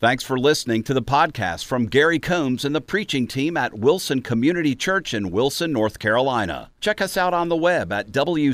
Thanks for listening to the podcast from Gary Combs and the preaching team at Wilson Community Church in Wilson, North Carolina. Check us out on the web at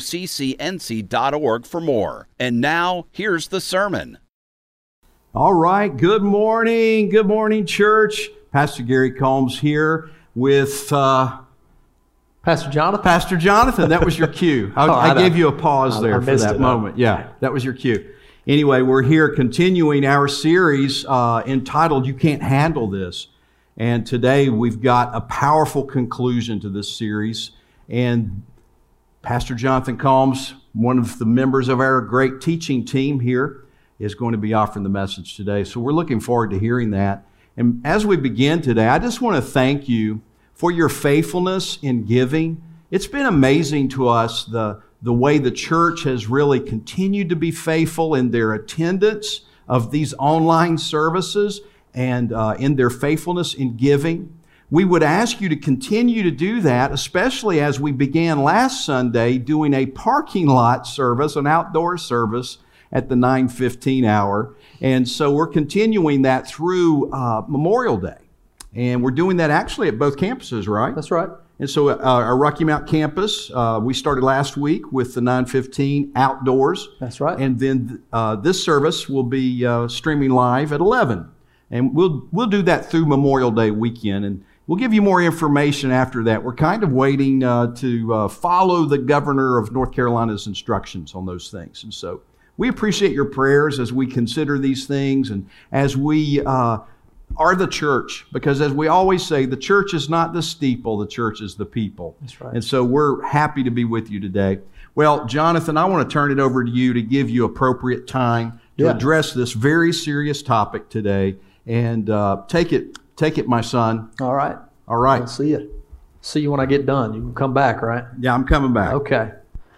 wccnc.org for more. And now, here's the sermon. All right, good morning. Good morning, church. Pastor Gary Combs here with Pastor Jonathan. Pastor Jonathan. That was your cue. I gave you a pause there for that moment. Yeah, that was your cue. Anyway, we're here continuing our series entitled You Can't Handle This. And today we've got a powerful conclusion to this series. And Pastor Jonathan Combs, one of the members of our great teaching team here, is going to be offering the message today. So we're looking forward to hearing that. And as we begin today, I just want to thank you for your faithfulness in giving. It's been amazing to us the way the church has really continued to be faithful in their attendance of these online services and in their faithfulness in giving. We would ask you to continue to do that, especially as we began last Sunday doing a parking lot service, an outdoor service at the 9:15 hour. And so we're continuing that through Memorial Day. And we're doing that actually at both campuses, right? That's right. And so our Rocky Mount campus, we started last week with the 9:15 outdoors. That's right. And then this service will be streaming live at 11. And we'll do that through Memorial Day weekend. And we'll give you more information after that. We're kind of waiting to follow the governor of North Carolina's instructions on those things. And so we appreciate your prayers as we consider these things and as we are the church, because as we always say, the church is not the steeple, the church is the people. That's right. And so we're happy to be with you today. Well, Jonathan, I want to turn it over to you to give you appropriate time to address this very serious topic today. And take it, my son. All right. All right. I'll see you. See you when I get done. You can come back, right? Yeah, I'm coming back. Okay.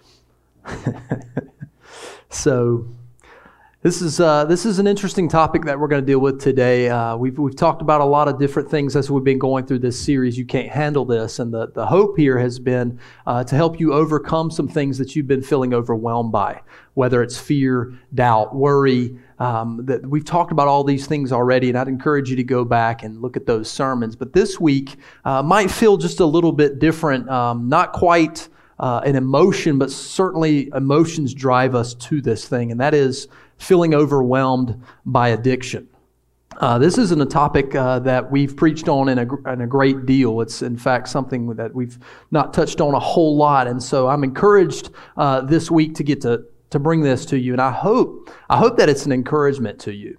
So this is an interesting topic that we're going to deal with today. We've talked about a lot of different things as we've been going through this series. You can't handle this, and the hope here has been to help you overcome some things that you've been feeling overwhelmed by, whether it's fear, doubt, worry. That we've talked about all these things already, and I'd encourage you to go back and look at those sermons. But this week might feel just a little bit different, not quite an emotion, but certainly emotions drive us to this thing, and that is feeling overwhelmed by addiction. This isn't a topic that we've preached on in a great deal. It's in fact something that we've not touched on a whole lot, and so I'm encouraged this week to get to bring this to you, and I hope that it's an encouragement to you.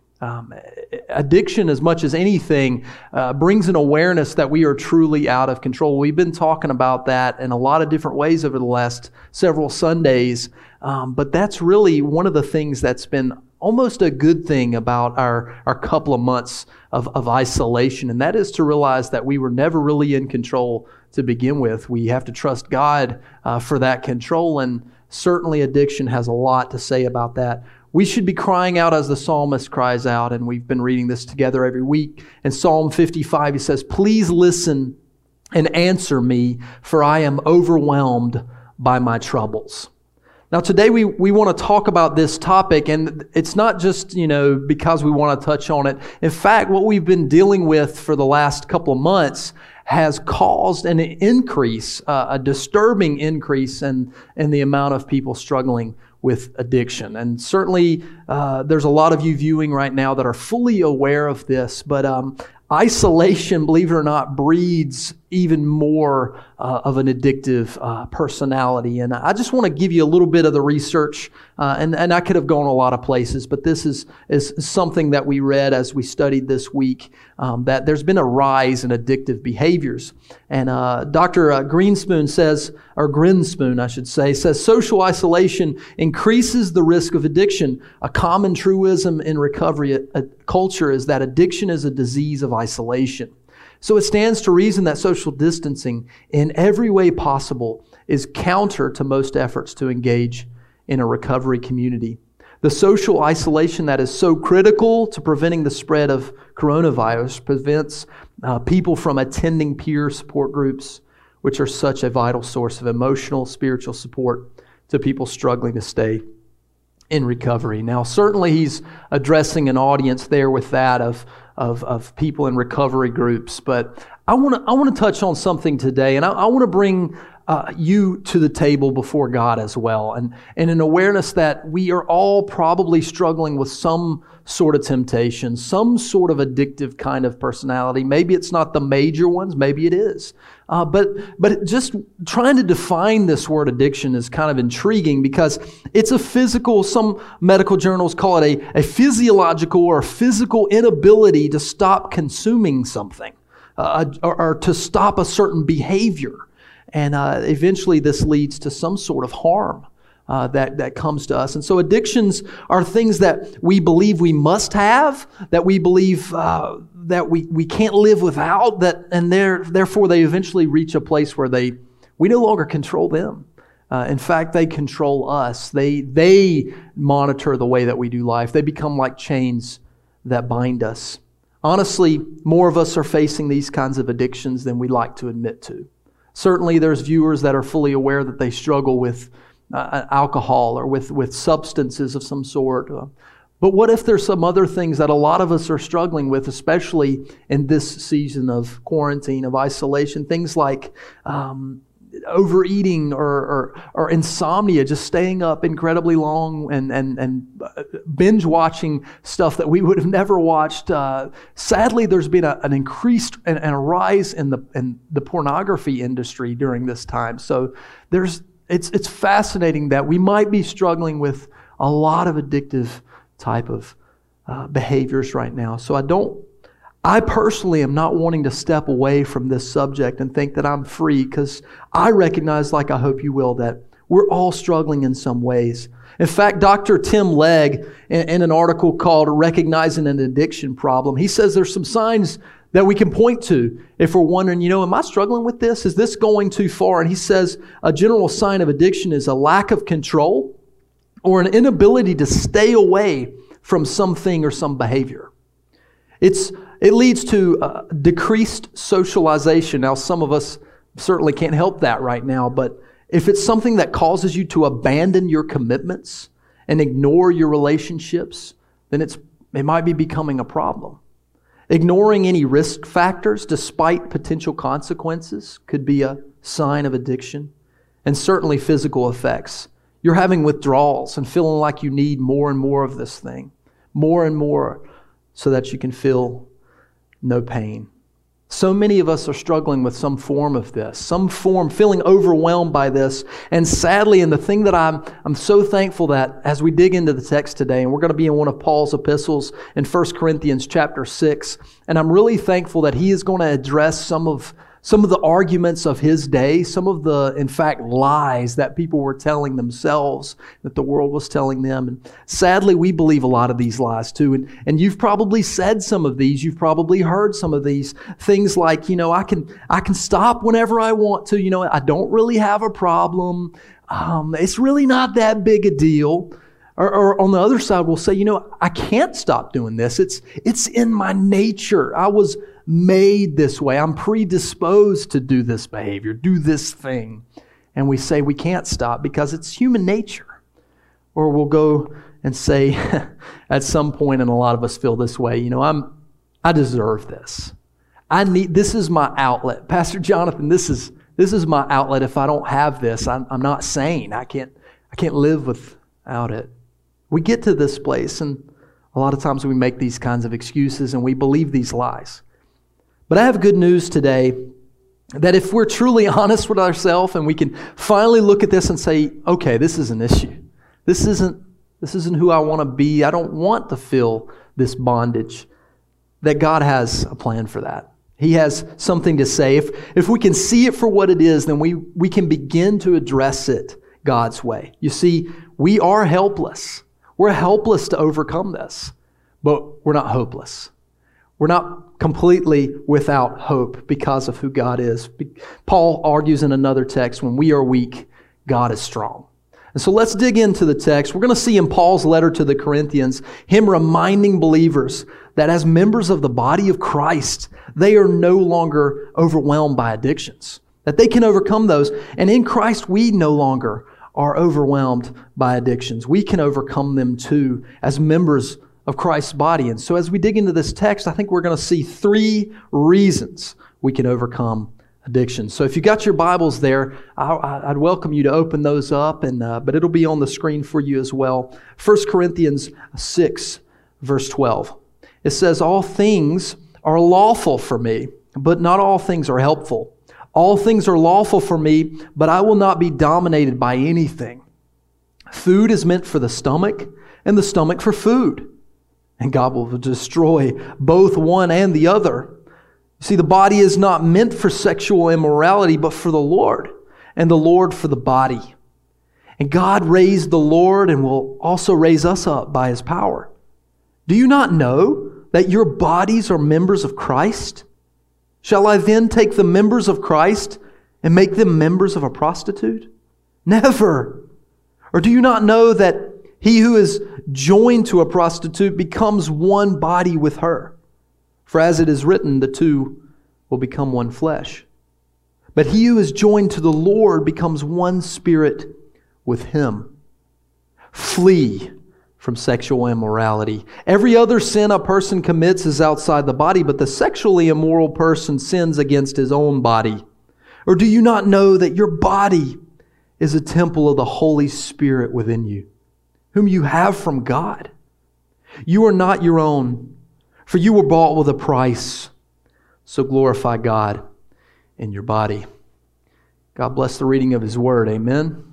Addiction, as much as anything, brings an awareness that we are truly out of control. We've been talking about that in a lot of different ways over the last several Sundays, but that's really one of the things that's been almost a good thing about our couple of months of isolation, and that is to realize that we were never really in control to begin with. We have to trust God for that control, and certainly addiction has a lot to say about that. We should be crying out as the psalmist cries out, and we've been reading this together every week. In Psalm 55, he says, "Please listen and answer me, for I am overwhelmed by my troubles." Now today we want to talk about this topic, and it's not just, because we want to touch on it. In fact, what we've been dealing with for the last couple of months has caused an increase, a disturbing increase in the amount of people struggling with addiction. And certainly there's a lot of you viewing right now that are fully aware of this, but isolation, believe it or not, breeds even more of an addictive personality. And I just want to give you a little bit of the research, and I could have gone a lot of places, but this is something that we read as we studied this week, that there's been a rise in addictive behaviors. And Dr. Grinspoon says social isolation increases the risk of addiction. A common truism in recovery culture is that addiction is a disease of isolation. So it stands to reason that social distancing in every way possible is counter to most efforts to engage in a recovery community. The social isolation that is so critical to preventing the spread of coronavirus prevents people from attending peer support groups, which are such a vital source of emotional, spiritual support to people struggling to stay in recovery. Now, certainly he's addressing an audience there with that of of people in recovery groups. But I want to touch on something today, and I want to bring you to the table before God as well, and an awareness that we are all probably struggling with some sort of temptation, some sort of addictive kind of personality. Maybe it's not the major ones, maybe it is. But just trying to define this word addiction is kind of intriguing because it's a physical, some medical journals call it a physiological or physical inability to stop consuming something or to stop a certain behavior. And eventually this leads to some sort of harm that comes to us. And so addictions are things that we believe we must have, that we believe that we can't live without, and therefore they eventually reach a place where we no longer control them. In fact, they control us. They monitor the way that we do life. They become like chains that bind us. Honestly, more of us are facing these kinds of addictions than we like to admit to. Certainly there's viewers that are fully aware that they struggle with alcohol or with substances of some sort. But what if there's some other things that a lot of us are struggling with, especially in this season of quarantine, of isolation, things like overeating or insomnia, just staying up incredibly long and binge watching stuff that we would have never watched. Sadly, there's been an increased and a rise in the pornography industry during this time. So it's fascinating that we might be struggling with a lot of addictive type of behaviors right now. So I personally am not wanting to step away from this subject and think that I'm free, because I recognize, like I hope you will, that we're all struggling in some ways. In fact, Dr. Tim Legg, in an article called Recognizing an Addiction Problem, he says there's some signs that we can point to if we're wondering, am I struggling with this? Is this going too far? And he says a general sign of addiction is a lack of control or an inability to stay away from something or some behavior. It leads to decreased socialization. Now, some of us certainly can't help that right now, but if it's something that causes you to abandon your commitments and ignore your relationships, then it might be becoming a problem. Ignoring any risk factors despite potential consequences could be a sign of addiction, and certainly physical effects. You're having withdrawals and feeling like you need more and more of this thing, more and more, so that you can feel no pain. So many of us are struggling with some form of this, some form, feeling overwhelmed by this. And sadly, and the thing that I'm so thankful that as we dig into the text today, and we're going to be in one of Paul's epistles in 1 Corinthians chapter 6, and I'm really thankful that he is going to address some of the arguments of his day, some of the, in fact, lies that people were telling themselves, that the world was telling them. And sadly, we believe a lot of these lies too. And you've probably said some of these. You've probably heard some of these things like, I can stop whenever I want to. I don't really have a problem. It's really not that big a deal. Or on the other side, we'll say, I can't stop doing this. It's in my nature. I was made this way. I'm predisposed to do this behavior, do this thing. And we say we can't stop because it's human nature. Or we'll go and say at some point, and a lot of us feel this way, I deserve this. This is my outlet. Pastor Jonathan, this is my outlet. If I don't have this, I'm not sane. I can't live without it. We get to this place, and a lot of times we make these kinds of excuses and we believe these lies. But I have good news today, that if we're truly honest with ourselves and we can finally look at this and say, okay, this is an issue. This isn't who I want to be. I don't want to feel this bondage. That God has a plan for that. He has something to say. If we can see it for what it is, then we can begin to address it God's way. You see, we are helpless. We're helpless to overcome this, but we're not hopeless. We're not completely without hope because of who God is. Paul argues in another text, when we are weak, God is strong. And so let's dig into the text. We're going to see in Paul's letter to the Corinthians, him reminding believers that as members of the body of Christ, they are no longer overwhelmed by addictions, that they can overcome those. And in Christ, we no longer are overwhelmed by addictions. We can overcome them too as members of Christ's body. And so as we dig into this text, I think we're going to see 3 reasons we can overcome addiction. So if you got your Bibles there, I'd welcome you to open those up, but it'll be on the screen for you as well. 1 Corinthians 6, verse 12. It says, "All things are lawful for me, but not all things are helpful. All things are lawful for me, but I will not be dominated by anything. Food is meant for the stomach, and the stomach for food. And God will destroy both one and the other. See, the body is not meant for sexual immorality, but for the Lord, and the Lord for the body. And God raised the Lord and will also raise us up by His power. Do you not know that your bodies are members of Christ? Shall I then take the members of Christ and make them members of a prostitute? Never. Or do you not know that he who is joined to a prostitute becomes one body with her? For as it is written, the two will become one flesh. But he who is joined to the Lord becomes one spirit with Him. Flee from sexual immorality. Every other sin a person commits is outside the body, but the sexually immoral person sins against his own body. Or do you not know that your body is a temple of the Holy Spirit within you, whom you have from God? You are not your own, for you were bought with a price. So glorify God in your body." God bless the reading of His Word. Amen.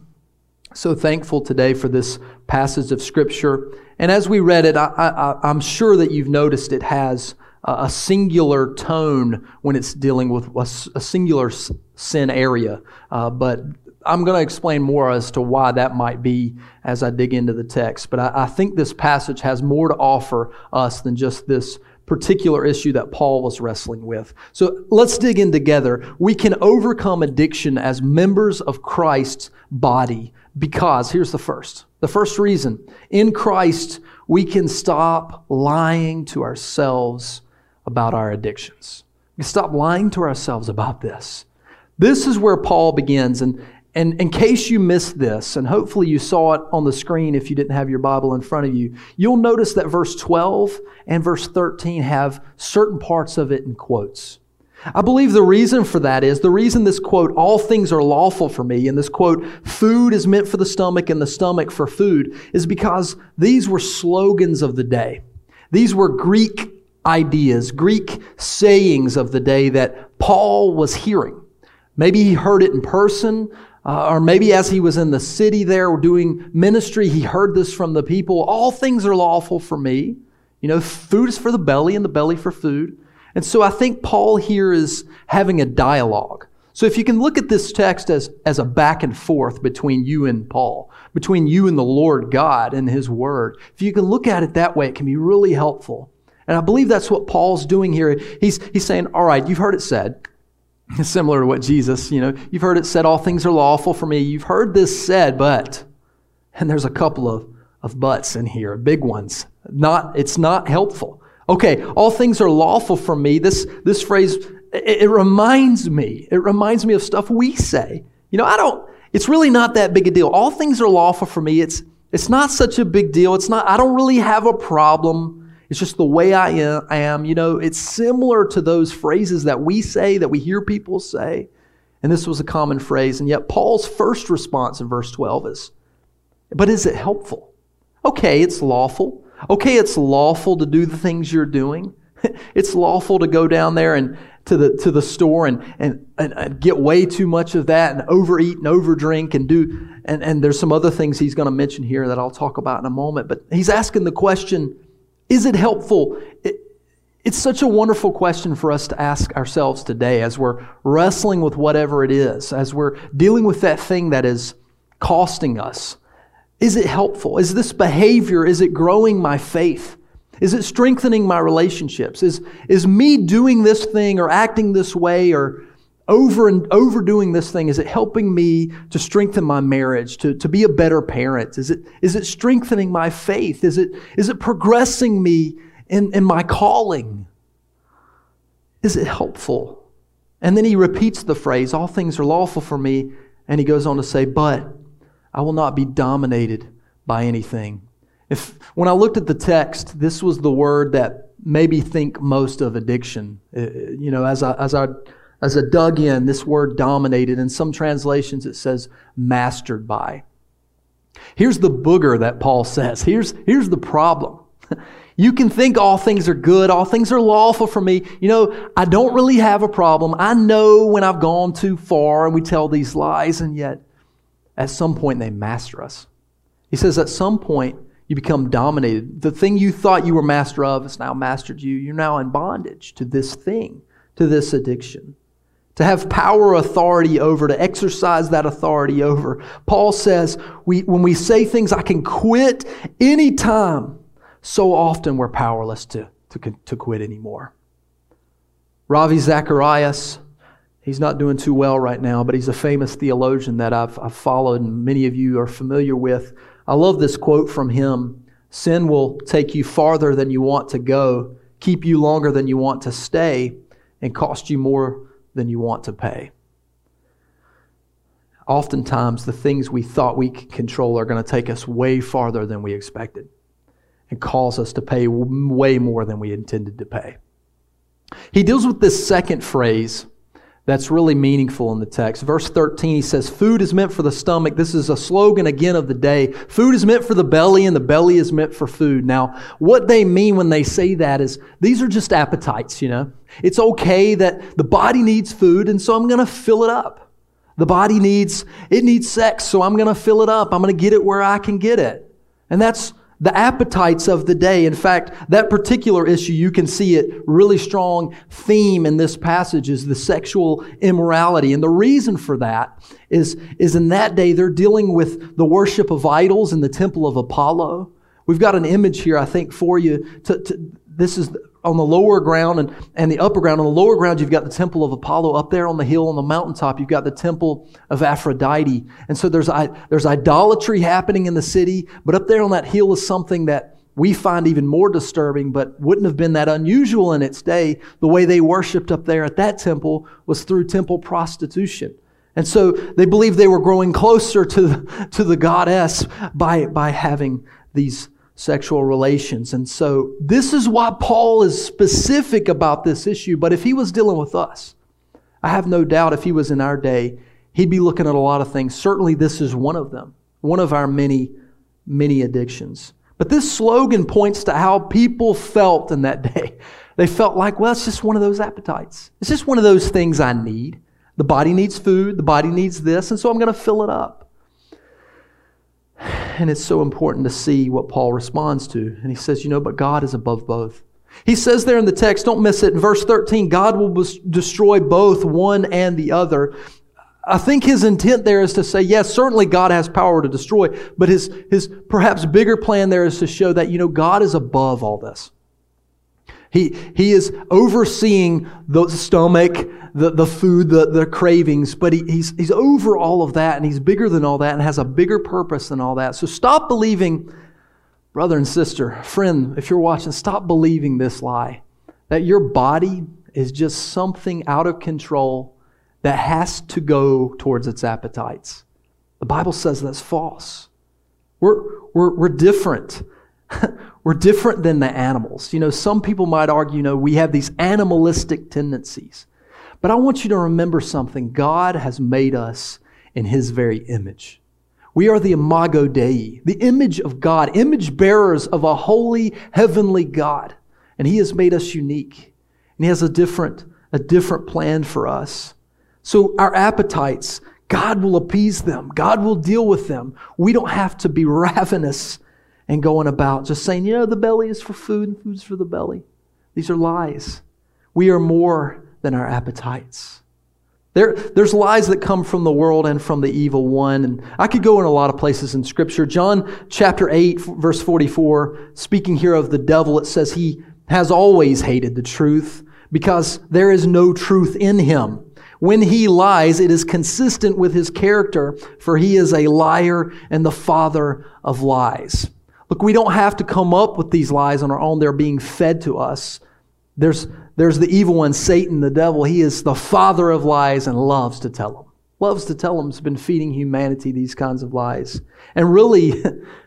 So thankful today for this passage of Scripture. And as we read it, I'm sure that you've noticed it has a singular tone when it's dealing with a singular sin area. But I'm going to explain more as to why that might be as I dig into the text. But I think this passage has more to offer us than just this particular issue that Paul was wrestling with. So let's dig in together. We can overcome addiction as members of Christ's body because, here's the first reason. In Christ, we can stop lying to ourselves about our addictions. We stop lying to ourselves about this. This is where Paul begins. And in case you missed this, and hopefully you saw it on the screen if you didn't have your Bible in front of you, you'll notice that verse 12 and verse 13 have certain parts of it in quotes. I believe the reason for that is, the reason this quote, "all things are lawful for me," and this quote, "food is meant for the stomach and the stomach for food," is because these were slogans of the day. These were Greek ideas, Greek sayings of the day that Paul was hearing. Maybe he heard it in person, or maybe as he was in the city there doing ministry, he heard this from the people. All things are lawful for me. You know, food is for the belly and the belly for food. And so I think Paul here is having a dialogue. So if you can look at this text as a back and forth between you and Paul, between you and the Lord God and His Word, if you can look at it that way, it can be really helpful. And I believe that's what Paul's doing here. He's saying, all right, you've heard it said, similar to what Jesus, you've heard it said, all things are lawful for me. You've heard this said, but, and there's a couple of buts in here, big ones. It's not helpful. Okay, all things are lawful for me. This phrase, it reminds me of stuff we say. It's really not that big a deal. All things are lawful for me. It's not such a big deal. I don't really have a problem. It's just the way I am. It's similar to those phrases that we say, that we hear people say. And this was a common phrase. And yet Paul's first response in verse 12 is, but is it helpful? Okay, it's lawful. Okay, it's lawful to do the things you're doing. It's lawful to go down there and to the store and get way too much of that and overeat and overdrink and there's some other things he's going to mention here that I'll talk about in a moment. But he's asking the question, is it helpful? It's such a wonderful question for us to ask ourselves today as we're wrestling with whatever it is, as we're dealing with that thing that is costing us. Is it helpful? Is this behavior, is it growing my faith? Is it strengthening my relationships? Is me doing this thing or acting this way or overdoing this thing, is it helping me to strengthen my marriage, to be a better parent? Is it strengthening my faith? Is it progressing me in my calling? Is it helpful? And then he repeats the phrase, all things are lawful for me, and he goes on to say, but I will not be dominated by anything. When I looked at the text, this was the word that made me think most of addiction. As I dug in, this word dominated. In some translations, it says mastered by. Here's the booger that Paul says. Here's the problem. You can think all things are good, all things are lawful for me. I don't really have a problem. I know when I've gone too far, and we tell these lies, and yet at some point they master us. He says at some point you become dominated. The thing you thought you were master of has now mastered you. You're now in bondage to this thing, to this addiction. To have power, authority over, to exercise that authority over. Paul says when we say things, I can quit anytime, so often we're powerless to quit anymore. Ravi Zacharias, he's not doing too well right now, but he's a famous theologian that I've followed and many of you are familiar with. I love this quote from him. Sin will take you farther than you want to go, keep you longer than you want to stay, and cost you more than you want to pay. Oftentimes, the things we thought we could control are going to take us way farther than we expected and cause us to pay way more than we intended to pay. He deals with this second phrase that's really meaningful in the text. Verse 13, he says, food is meant for the stomach. This is a slogan again of the day. Food is meant for the belly, and the belly is meant for food. Now, what they mean when they say that is, these are just appetites, It's okay that the body needs food, and so I'm going to fill it up. The body needs sex, so I'm going to fill it up. I'm going to get it where I can get it. And that's the appetites of the day. In fact, that particular issue, you can see it really strong theme in this passage is the sexual immorality. And the reason for that is in that day, they're dealing with the worship of idols in the temple of Apollo. We've got an image here, I think, for you. This is on the lower ground and the upper ground. On the lower ground, you've got the temple of Apollo. Up there on the hill on the mountaintop, you've got the temple of Aphrodite. And so there's idolatry happening in the city, but up there on that hill is something that we find even more disturbing, but wouldn't have been that unusual in its day. The way they worshipped up there at that temple was through temple prostitution. And so they believed they were growing closer to the goddess by having these sexual relations. And so this is why Paul is specific about this issue. But if he was dealing with us, I have no doubt if he was in our day, he'd be looking at a lot of things. Certainly this is one of them, one of our many, many addictions. But this slogan points to how people felt in that day. They felt like, well, it's just one of those appetites. It's just one of those things I need. The body needs food. The body needs this. And so I'm going to fill it up. And it's so important to see what Paul responds to. And he says, but God is above both. He says there in the text, don't miss it, in verse 13, God will destroy both one and the other. I think his intent there is to say, yes, certainly God has power to destroy, but his perhaps bigger plan there is to show that, God is above all this. He is overseeing the stomach, the food, the cravings, but he's over all of that, and he's bigger than all that and has a bigger purpose than all that. So stop believing, brother and sister, friend, if you're watching, stop believing this lie, that your body is just something out of control that has to go towards its appetites. The Bible says that's false. We're different. We're different than the animals. Some people might argue, we have these animalistic tendencies. But I want you to remember something. God has made us in His very image. We are the imago Dei, the image of God, image bearers of a holy, heavenly God. And He has made us unique. And He has a different plan for us. So our appetites, God will appease them. God will deal with them. We don't have to be ravenous and going about just saying, the belly is for food and food's for the belly. These are lies. We are more than our appetites. There's lies that come from the world and from the evil one. And I could go in a lot of places in Scripture. John chapter 8, verse 44, speaking here of the devil, it says he has always hated the truth because there is no truth in him. When he lies, it is consistent with his character, for he is a liar and the father of lies. Look, we don't have to come up with these lies on our own. They're being fed to us. There's the evil one, Satan, the devil. He is the father of lies and loves to tell them. Loves to tell them. Has been feeding humanity these kinds of lies. And really,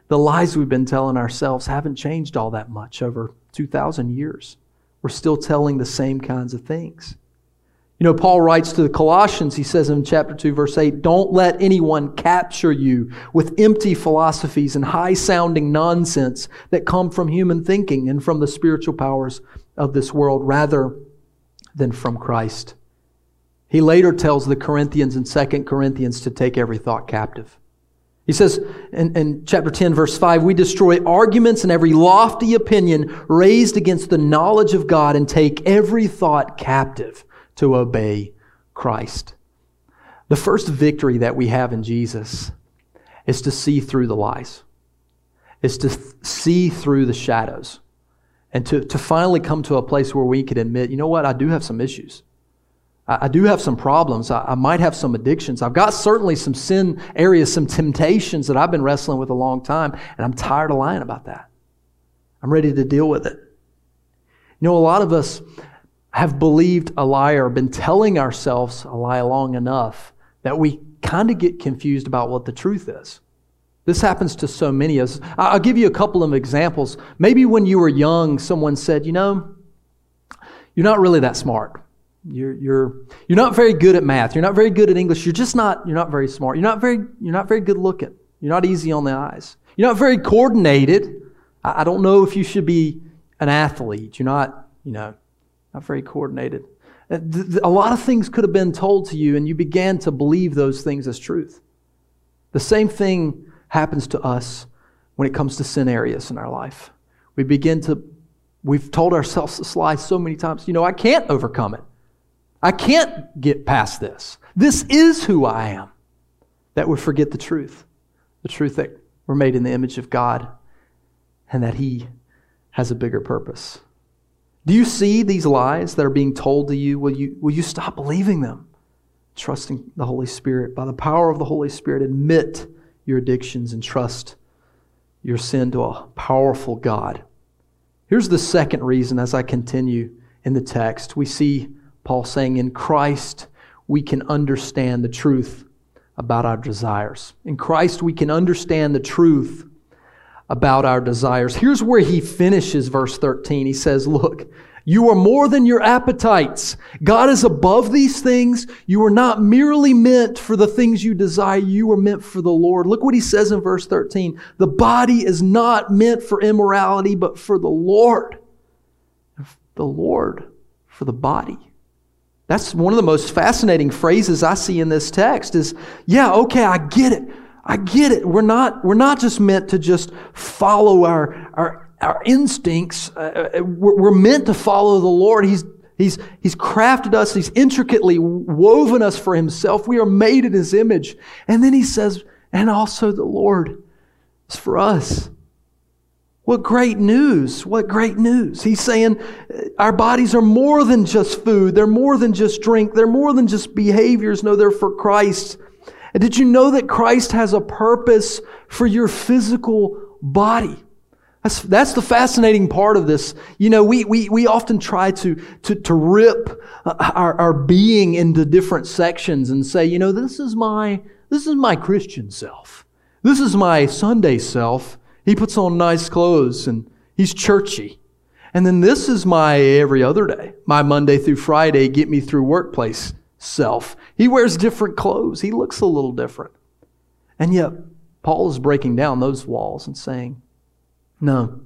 the lies we've been telling ourselves haven't changed all that much over 2,000 years. We're still telling the same kinds of things. You know, Paul writes to the Colossians, he says in chapter 2, verse 8, "Don't let anyone capture you with empty philosophies and high-sounding nonsense that come from human thinking and from the spiritual powers of this world rather than from Christ." He later tells the Corinthians in 2 Corinthians to take every thought captive. He says in chapter 10, verse 5, "We destroy arguments and every lofty opinion raised against the knowledge of God and take every thought captive to obey Christ." The first victory that we have in Jesus is to see through the lies. It's to see through the shadows. And to finally come to a place where we can admit, you know what, I do have some issues. I do have some problems. I might have some addictions. I've got certainly some sin areas, some temptations that I've been wrestling with a long time, and I'm tired of lying about that. I'm ready to deal with it. You know, a lot of us have believed a lie or been telling ourselves a lie long enough that we kind of get confused about what the truth is. This happens to so many of us. I'll give you a couple of examples. Maybe when you were young, someone said, you know, you're not really that smart. You're not very good at math. You're not very good at English. You're not very smart. You're not very good looking. You're not easy on the eyes. You're not very coordinated. I don't know if you should be an athlete. You're not very coordinated. A lot of things could have been told to you, and you began to believe those things as truth. The same thing happens to us when it comes to sin areas in our life. We've told ourselves this lie so many times, I can't overcome it. I can't get past this. This is who I am. That we forget the truth that we're made in the image of God and that He has a bigger purpose. Do you see these lies that are being told to you? Will you stop believing them? Trusting the Holy Spirit. By the power of the Holy Spirit, admit your addictions and trust your sin to a powerful God. Here's the second reason as I continue in the text. We see Paul saying, in Christ we can understand the truth about our desires. In Christ we can understand the truth about our desires. Here's where he finishes verse 13. He says, look, you are more than your appetites. God is above these things. You are not merely meant for the things you desire. You are meant for the Lord. Look what he says in verse 13. The body is not meant for immorality, but for the Lord. The Lord for the body. That's one of the most fascinating phrases I see in this text is, I get it. I get it. We're not just meant to just follow our instincts. We're meant to follow the Lord. He's crafted us. He's intricately woven us for Himself. We are made in His image. And then he says, and also the Lord is for us. What great news. What great news. He's saying our bodies are more than just food. They're more than just drink. They're more than just behaviors. No, they're for Christ. And did you know that Christ has a purpose for your physical body? That's the fascinating part of this. We often try to rip our being into different sections and say, this is my Christian self. This is my Sunday self. He puts on nice clothes and he's churchy. And then this is my every other day, my Monday through Friday, get me through workplace self. He wears different clothes. He looks a little different. And yet, Paul is breaking down those walls and saying, no,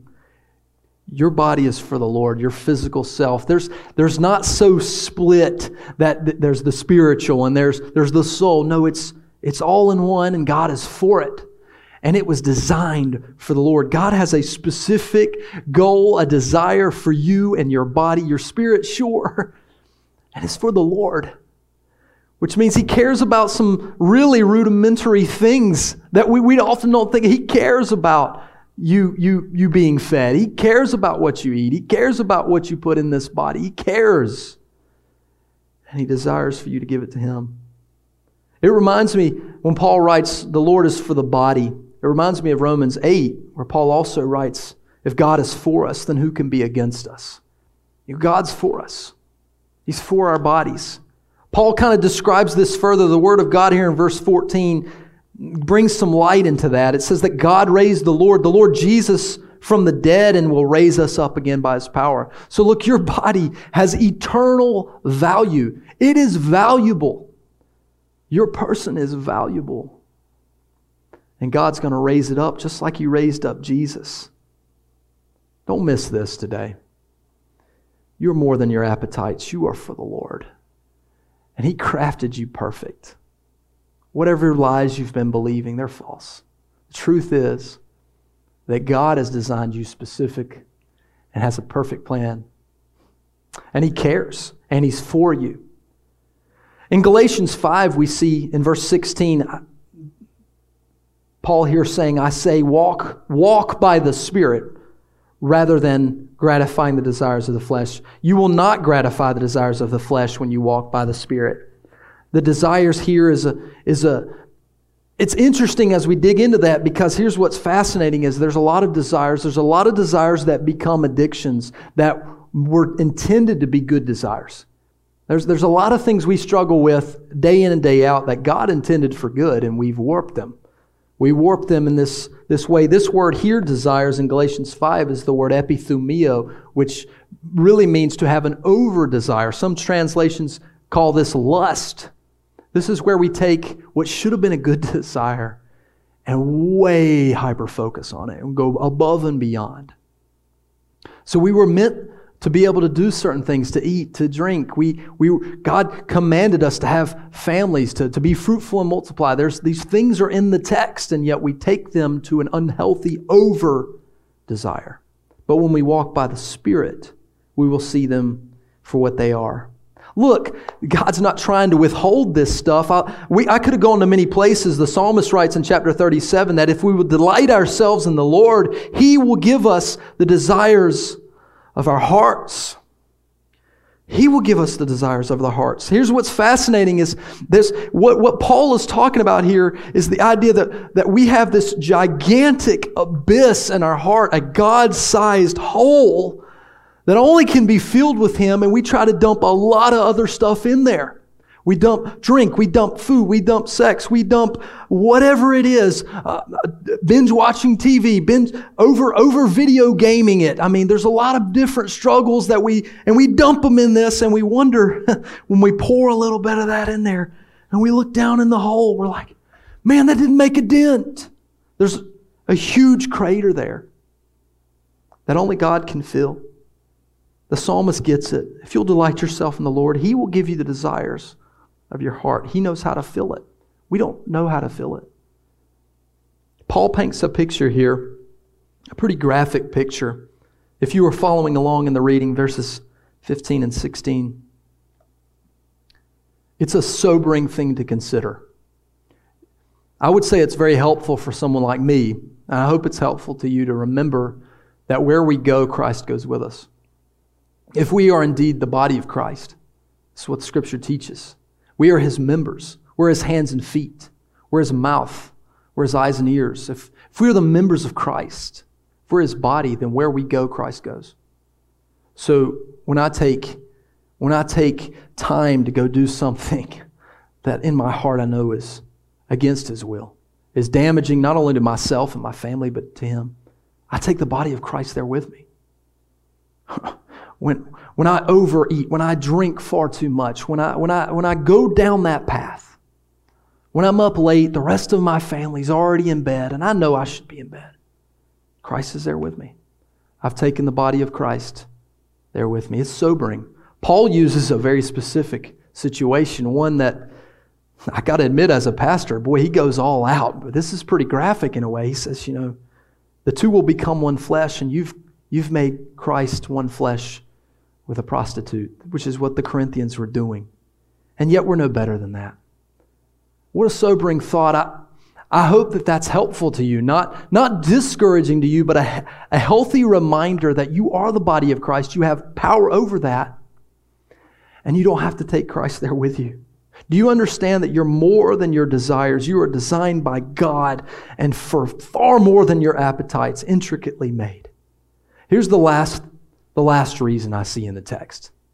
your body is for the Lord, your physical self. There's not so split that there's the spiritual and there's the soul. No, it's all in one and God is for it. And it was designed for the Lord. God has a specific goal, a desire for you and your body, your spirit, sure. And it's for the Lord. Which means He cares about some really rudimentary things that we often don't think. He cares about you being fed. He cares about what you eat. He cares about what you put in this body. He cares. And He desires for you to give it to Him. It reminds me, when Paul writes, the Lord is for the body, it reminds me of Romans 8, where Paul also writes, if God is for us, then who can be against us? God's for us. He's for our bodies. Paul kind of describes this further. The Word of God here in verse 14 brings some light into that. It says that God raised the Lord Jesus from the dead and will raise us up again by His power. So look, your body has eternal value. It is valuable. Your person is valuable. And God's going to raise it up just like He raised up Jesus. Don't miss this today. You're more than your appetites. You are for the Lord. And He crafted you perfect. Whatever lies you've been believing, they're false. The truth is that God has designed you specific and has a perfect plan. And He cares, and He's for you. In Galatians 5, we see in verse 16, Paul here saying, I say, walk by the Spirit rather than gratifying the desires of the flesh. You will not gratify the desires of the flesh when you walk by the Spirit. The desires here it's interesting as we dig into that, because here's what's fascinating is there's a lot of desires. There's a lot of desires that become addictions that were intended to be good desires. There's a lot of things we struggle with day in and day out that God intended for good, and we've warped them. We warp them in this way. This word here, desires, in Galatians 5 is the word epithumio, which really means to have an over-desire. Some translations call this lust. This is where we take what should have been a good desire and way hyper-focus on it and go above and beyond. So we were meant to be able to do certain things, to eat, to drink. God commanded us to have families, to be fruitful and multiply. These things are in the text, and yet we take them to an unhealthy over-desire. But when we walk by the Spirit, we will see them for what they are. Look, God's not trying to withhold this stuff. I could have gone to many places. The psalmist writes in chapter 37 that if we would delight ourselves in the Lord, He will give us the desires of our hearts. He will give us the desires of the hearts. Here's what's fascinating is this. What Paul is talking about here is the idea that we have this gigantic abyss in our heart, a God-sized hole that only can be filled with Him, and we try to dump a lot of other stuff in there. We dump drink, we dump food, we dump sex, we dump whatever it is, binge watching TV, over video gaming it. I mean, there's a lot of different struggles that we dump them in this, and we wonder when we pour a little bit of that in there and we look down in the hole, we're like, man, that didn't make a dent. There's a huge crater there that only God can fill. The psalmist gets it. If you'll delight yourself in the Lord, He will give you the desires of your heart. He knows how to fill it. We don't know how to fill it. Paul paints a picture here, a pretty graphic picture. If you were following along in the reading, verses 15 and 16, it's a sobering thing to consider. I would say it's very helpful for someone like me, and I hope it's helpful to you to remember that where we go, Christ goes with us. If we are indeed the body of Christ, that's what Scripture teaches. We are His members. We're His hands and feet. We're His mouth. We're His eyes and ears. If we are the members of Christ, if we're His body, then where we go, Christ goes. So when I take time to go do something that in my heart I know is against His will, is damaging not only to myself and my family, but to Him, I take the body of Christ there with me. When I overeat, when I drink far too much, when I go down that path, when I'm up late, the rest of my family's already in bed, and I know I should be in bed. Christ is there with me. I've taken the body of Christ there with me. It's sobering. Paul uses a very specific situation, one that I got to admit as a pastor, boy, he goes all out. But this is pretty graphic in a way. He says, the two will become one flesh, and you've made Christ one flesh with a prostitute, which is what the Corinthians were doing. And yet we're no better than that. What a sobering thought. I hope that that's helpful to you, not discouraging to you, but a healthy reminder that you are the body of Christ. You have power over that, and you don't have to take Christ there with you. Do you understand that you're more than your desires? You are designed by God and for far more than your appetites, intricately made. Here's the last reason I see in the text.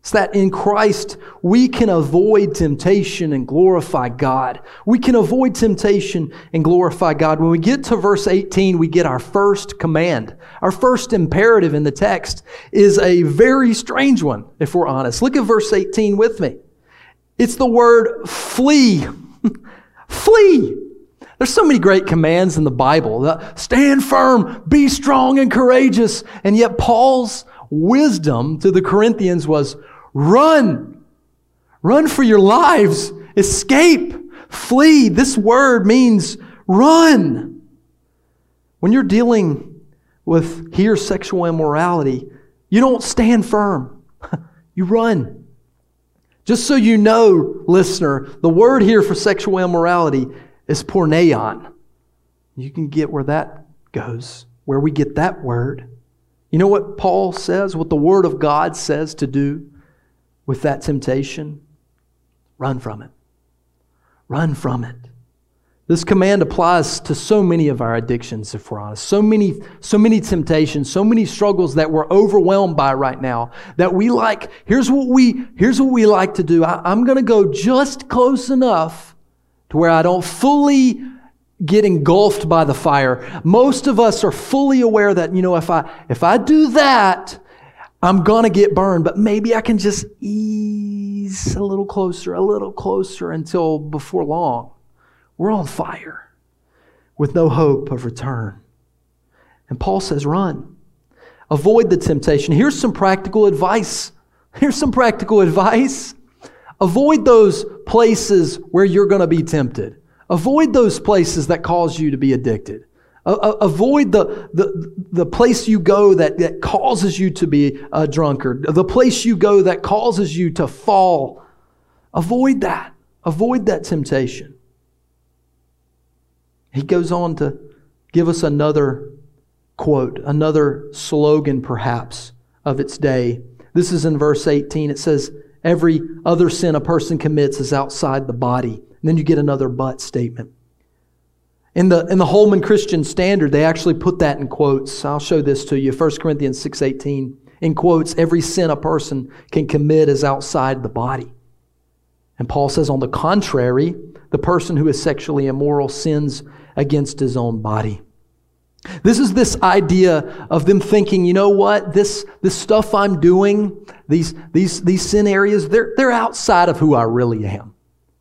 It's that in Christ we can avoid temptation and glorify God. We can avoid temptation and glorify God. When we get to verse 18, we get our first command. Our first imperative in the text is a very strange one, if we're honest. Look at verse 18 with me. It's the word flee. Flee. There's so many great commands in the Bible. Stand firm, be strong and courageous. And yet Paul's wisdom to the Corinthians was run. Run for your lives. Escape. Flee. This word means run. When you're dealing with here sexual immorality, you don't stand firm. You run. Just so you know, listener, the word here for sexual immorality is porneon. You can get where that goes, where we get that word. You know what Paul says, what the Word of God says to do with that temptation? Run from it. Run from it. This command applies to so many of our addictions, if we're honest. So many temptations, so many struggles that we're overwhelmed by right now that we like. Here's what we like to do. I'm going to go just close enough to where I don't fully get engulfed by the fire. Most of us are fully aware that, if I do that, I'm going to get burned, but maybe I can just ease a little closer until before long we're on fire with no hope of return. And Paul says, run. Avoid the temptation. Here's some practical advice. Avoid those places where you're going to be tempted. Avoid those places that cause you to be addicted. Avoid the place you go that causes you to be a drunkard. The place you go that causes you to fall. Avoid that. Avoid that temptation. He goes on to give us another quote, another slogan perhaps of its day. This is in verse 18. It says, every other sin a person commits is outside the body. And then you get another but statement. In the Holman Christian Standard, they actually put that in quotes. I'll show this to you. 1 Corinthians 6:18. In quotes, every sin a person can commit is outside the body. And Paul says, on the contrary, the person who is sexually immoral sins against his own body. This is this idea of them thinking, you know what, this stuff I'm doing, these sin areas, they're outside of who I really am.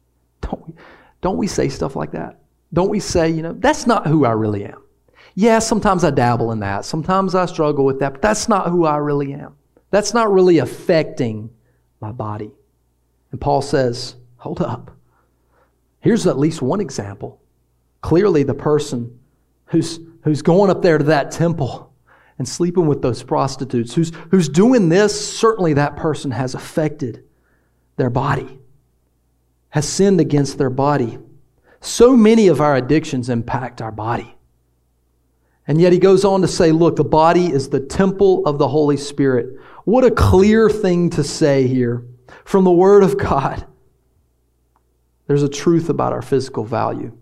Don't we say stuff like that? Don't we say, that's not who I really am. Yeah, sometimes I dabble in that. Sometimes I struggle with that, but that's not who I really am. That's not really affecting my body. And Paul says, hold up. Here's at least one example. Clearly the person who's going up there to that temple and sleeping with those prostitutes, who's doing this, certainly that person has affected their body, has sinned against their body. So many of our addictions impact our body. And yet he goes on to say, look, the body is the temple of the Holy Spirit. What a clear thing to say here from the Word of God. There's a truth about our physical value.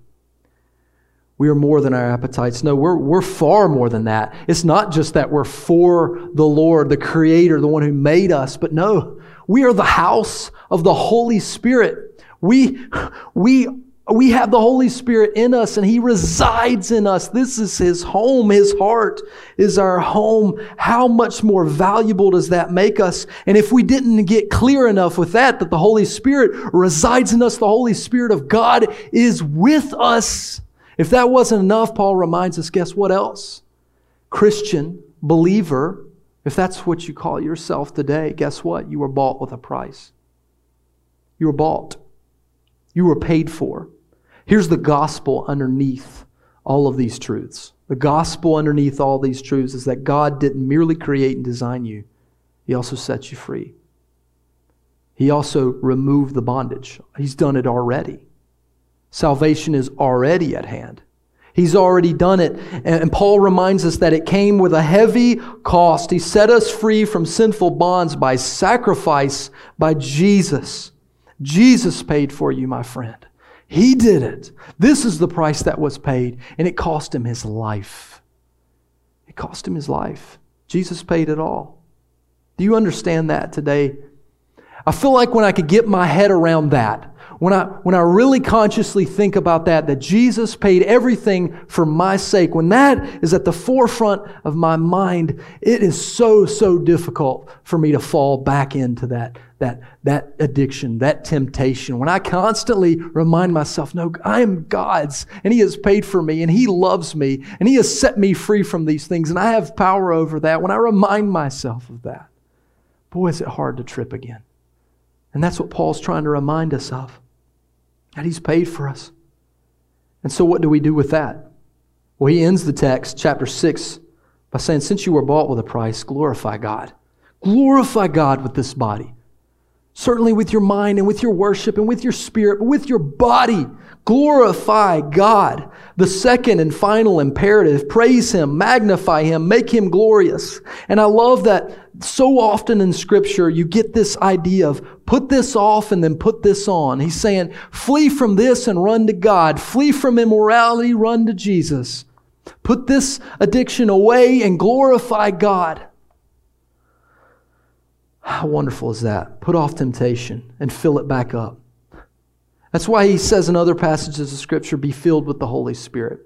We are more than our appetites. No, we're far more than that. It's not just that we're for the Lord, the Creator, the one who made us, but no, we are the house of the Holy Spirit. We have the Holy Spirit in us and He resides in us. This is His home. His heart is our home. How much more valuable does that make us? And if we didn't get clear enough with that the Holy Spirit resides in us, the Holy Spirit of God is with us. If that wasn't enough, Paul reminds us, guess what else? Christian, believer, if that's what you call yourself today, guess what? You were bought with a price. You were bought. You were paid for. Here's the gospel underneath all of these truths. The gospel underneath all these truths is that God didn't merely create and design you. He also set you free. He also removed the bondage. He's done it already. Salvation is already at hand. He's already done it. And Paul reminds us that it came with a heavy cost. He set us free from sinful bonds by sacrifice by Jesus. Jesus paid for you, my friend. He did it. This is the price that was paid, and it cost Him His life. It cost Him His life. Jesus paid it all. Do you understand that today? I feel like when I could get my head around that, when I really consciously think about that Jesus paid everything for my sake, when that is at the forefront of my mind, it is so difficult for me to fall back into that addiction, that temptation. When I constantly remind myself, no, I am God's, and He has paid for me, and He loves me, and He has set me free from these things, and I have power over that. When I remind myself of that, boy, is it hard to trip again. And that's what Paul's trying to remind us of. That He's paid for us. And so what do we do with that? Well, he ends the text, chapter 6, by saying, since you were bought with a price, glorify God. Glorify God with this body. Certainly with your mind and with your worship and with your spirit, but with your body, glorify God. The second and final imperative, praise Him, magnify Him, make Him glorious. And I love that so often in Scripture you get this idea of put this off and then put this on. He's saying, flee from this and run to God. Flee from immorality, run to Jesus. Put this addiction away and glorify God. How wonderful is that? Put off temptation and fill it back up. That's why he says in other passages of Scripture, be filled with the Holy Spirit.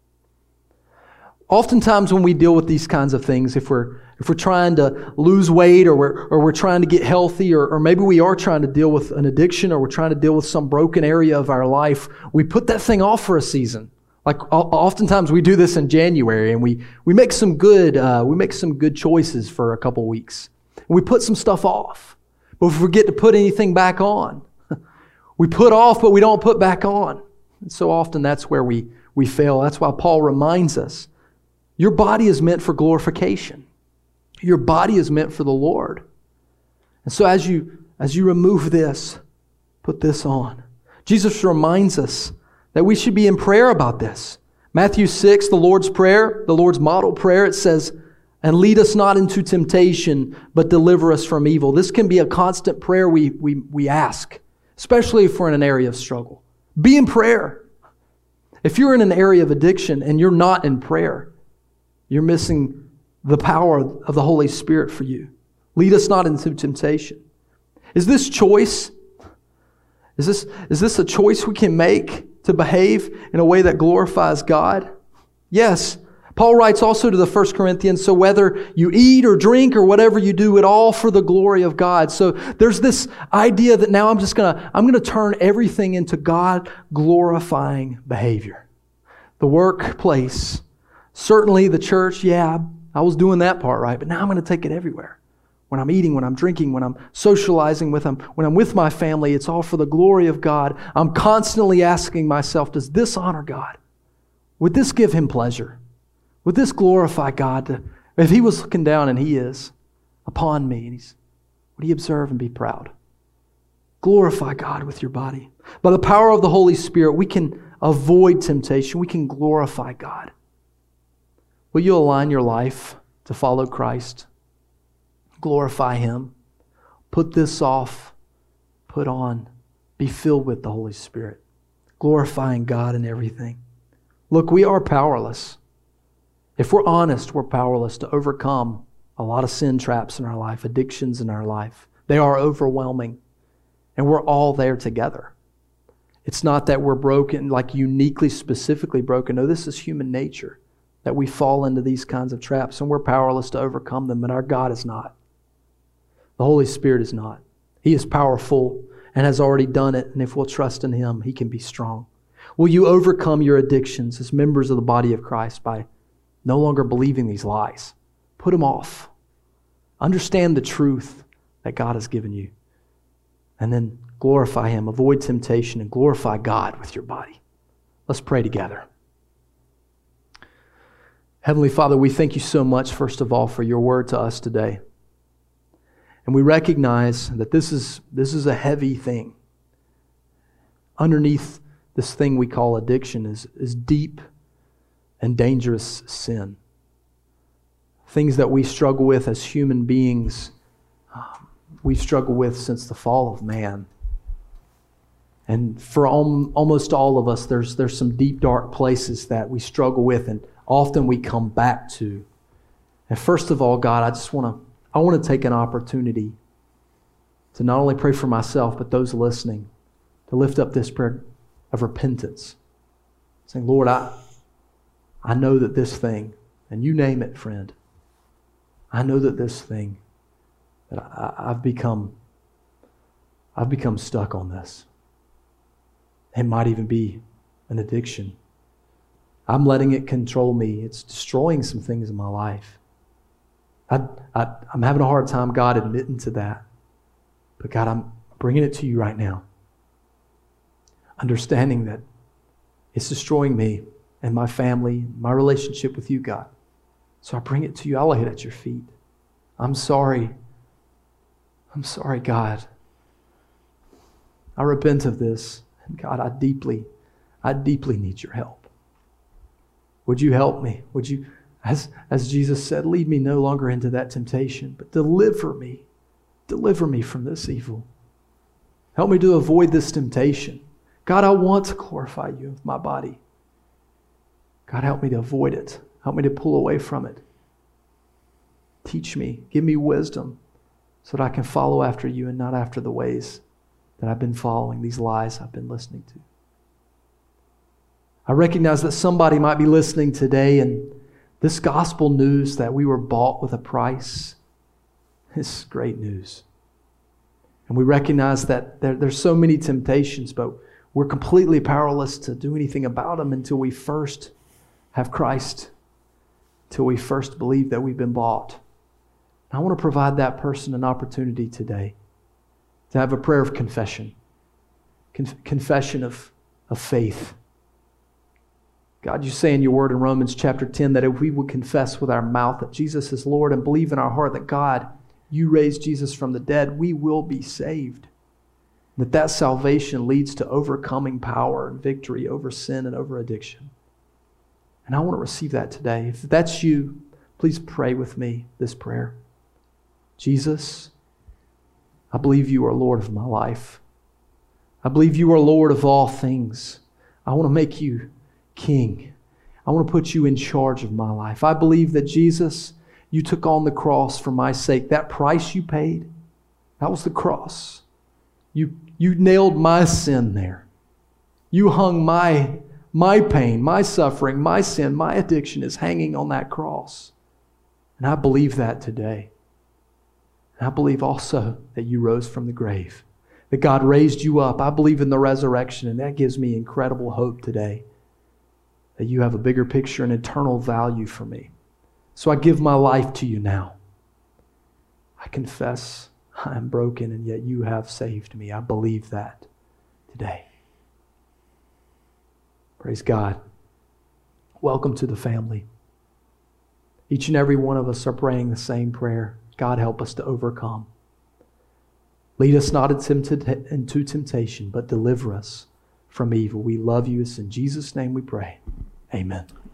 Oftentimes when we deal with these kinds of things, if we're trying to lose weight or we're trying to get healthy or maybe we are trying to deal with an addiction or we're trying to deal with some broken area of our life, we put that thing off for a season. Like oftentimes we do this in January and we make some good choices for a couple weeks. We put some stuff off, but we forget to put anything back on. We put off, but we don't put back on. And so often that's where we fail. That's why Paul reminds us, your body is meant for glorification. Your body is meant for the Lord. And so as you remove this, put this on. Jesus reminds us that we should be in prayer about this. Matthew 6, the Lord's Prayer, the Lord's model prayer, it says, and lead us not into temptation, but deliver us from evil. This can be a constant prayer we ask, especially if we're in an area of struggle. Be in prayer. If you're in an area of addiction and you're not in prayer, you're missing the power of the Holy Spirit for you. Lead us not into temptation. Is this choice? Is this a choice we can make to behave in a way that glorifies God? Yes. Paul writes also to the 1 Corinthians, so whether you eat or drink or whatever you do, it all for the glory of God. So there's this idea that now I'm going to turn everything into God glorifying behavior. The workplace, certainly the church, yeah, I was doing that part right, but now I'm going to take it everywhere. When I'm eating, when I'm drinking, when I'm socializing with them, when I'm with my family, it's all for the glory of God. I'm constantly asking myself, does this honor God? Would this give Him pleasure? Would this glorify God? If He was looking down, and He is, upon me, would He observe and be proud? Glorify God with your body. By the power of the Holy Spirit, we can avoid temptation. We can glorify God. Will you align your life to follow Christ? Glorify Him. Put this off. Put on. Be filled with the Holy Spirit. Glorifying God in everything. Look, we are powerless. If we're honest, we're powerless to overcome a lot of sin traps in our life, addictions in our life. They are overwhelming. And we're all there together. It's not that we're broken, like uniquely, specifically broken. No, this is human nature, that we fall into these kinds of traps and we're powerless to overcome them, but our God is not. The Holy Spirit is not. He is powerful and has already done it, and if we'll trust in Him, He can be strong. Will you overcome your addictions as members of the body of Christ by no longer believing these lies? Put them off. Understand the truth that God has given you. And then glorify Him. Avoid temptation and glorify God with your body. Let's pray together. Heavenly Father, we thank You so much, first of all, for Your word to us today. And we recognize that this is a heavy thing. Underneath this thing we call addiction is deep and dangerous sin. Things that we struggle with as human beings, we've struggled with since the fall of man. And for almost all of us, there's some deep, dark places that we struggle with and often we come back to. And first of all, God, I want to take an opportunity to not only pray for myself, but those listening, to lift up this prayer of repentance. Saying, Lord, I know that this thing, and you name it, friend, I know that this thing, that I've become stuck on this. It might even be an addiction. I'm letting it control me. It's destroying some things in my life. I'm having a hard time, God, admitting to that. But God, I'm bringing it to you right now. Understanding that it's destroying me and my family, my relationship with you, God. So I bring it to you. I lay it at your feet. I'm sorry. I'm sorry, God. I repent of this. And God, I deeply need your help. Would you help me? Would you, as Jesus said, lead me no longer into that temptation, but deliver me. Deliver me from this evil. Help me to avoid this temptation. God, I want to glorify you with my body. God, help me to avoid it. Help me to pull away from it. Teach me. Give me wisdom so that I can follow after you and not after the ways that I've been following, these lies I've been listening to. I recognize that somebody might be listening today, and this gospel news that we were bought with a price is great news. And we recognize that there's so many temptations, but we're completely powerless to do anything about them until we first have Christ, until we first believe that we've been bought. I want to provide that person an opportunity today to have a prayer of confession, confession of faith. God, you say in your word in Romans chapter 10 that if we would confess with our mouth that Jesus is Lord and believe in our heart that God, you raised Jesus from the dead, we will be saved. That salvation leads to overcoming power and victory over sin and over addiction. And I want to receive that today. If that's you, please pray with me this prayer. Jesus, I believe you are Lord of my life. I believe you are Lord of all things. I want to make you King. I want to put you in charge of my life. I believe that Jesus, you took on the cross for my sake. That price you paid, that was the cross. You nailed my sin there. You hung my pain, my suffering, my sin, my addiction is hanging on that cross. And I believe that today. And I believe also that you rose from the grave, that God raised you up. I believe in the resurrection, and that gives me incredible hope today, that you have a bigger picture and eternal value for me. So I give my life to you now. I confess I am broken, and yet you have saved me. I believe that today. Praise God. Welcome to the family. Each and every one of us are praying the same prayer. God, help us to overcome. Lead us not into temptation, but deliver us from evil. We love you. It's in Jesus' name we pray. Amen.